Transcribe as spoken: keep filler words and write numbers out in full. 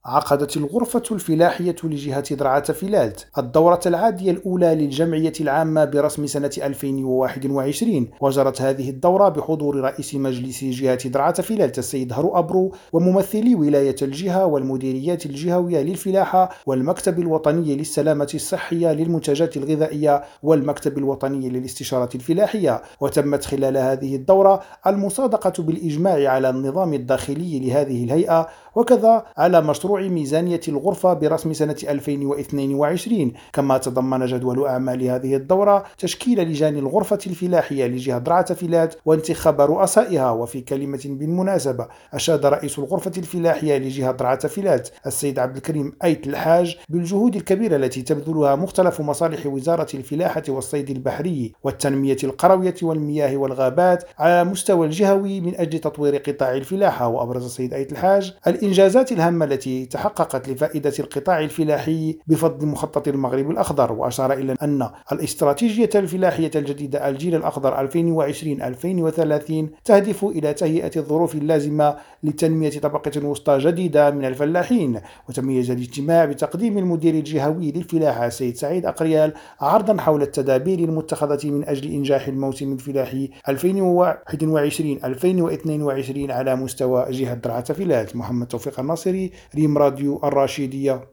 عقدت الغرفة الفلاحية لجهة درعا فيلات الدورة العادية الأولى للجمعية العامة برسم سنة ألفين وواحد وعشرين، وجرت هذه الدورة بحضور رئيس مجلس جهة درعا فيلات السيد هرو أبرو وممثلي ولاية الجهة والمديريات الجهوية للفلاحة والمكتب الوطني للسلامة الصحية للمنتجات الغذائية والمكتب الوطني للاستشارة الفلاحية. وتمت خلال هذه الدورة المصادقة بالإجماع على النظام الداخلي لهذه الهيئة، وكذا على مشروع ميزانية الغرفة برسم سنة ألفين واثنين وعشرين. كما تضمن جدول أعمال هذه الدورة تشكيل لجان الغرفة الفلاحية لجهة درعا فيلات وانتخاب رؤسائها. وفي كلمة بالمناسبة أشاد رئيس الغرفة الفلاحية لجهة درعا فيلات السيد عبد الكريم أيت الحاج بالجهود الكبيرة التي تبذلها مختلف مصالح وزارة الفلاحة والصيد البحري والتنمية القروية والمياه والغابات على مستوى الجهوي من أجل تطوير قطاع الفلاحة. وأبرز السيد أيت الحاج الإنجازات الهامة التي تحققت لفائدة القطاع الفلاحي بفضل مخطط المغرب الأخضر، وأشار إلى أن الاستراتيجية الفلاحية الجديدة الجيل الأخضر ألفين وعشرين ألفين وثلاثين تهدف إلى تهيئة الظروف اللازمة لتنمية طبقة وسطى جديدة من الفلاحين. وتميز الاجتماع بتقديم المدير الجهوي للفلاحة السيد سعيد أقريال عرضا حول التدابير المتخذة من أجل إنجاح الموسم الفلاحي ألفين وواحد وعشرين ألفين واثنين وعشرين على مستوى جهة درعا فيلات. محمد توفيق الناصري، ريم راديو الراشدية.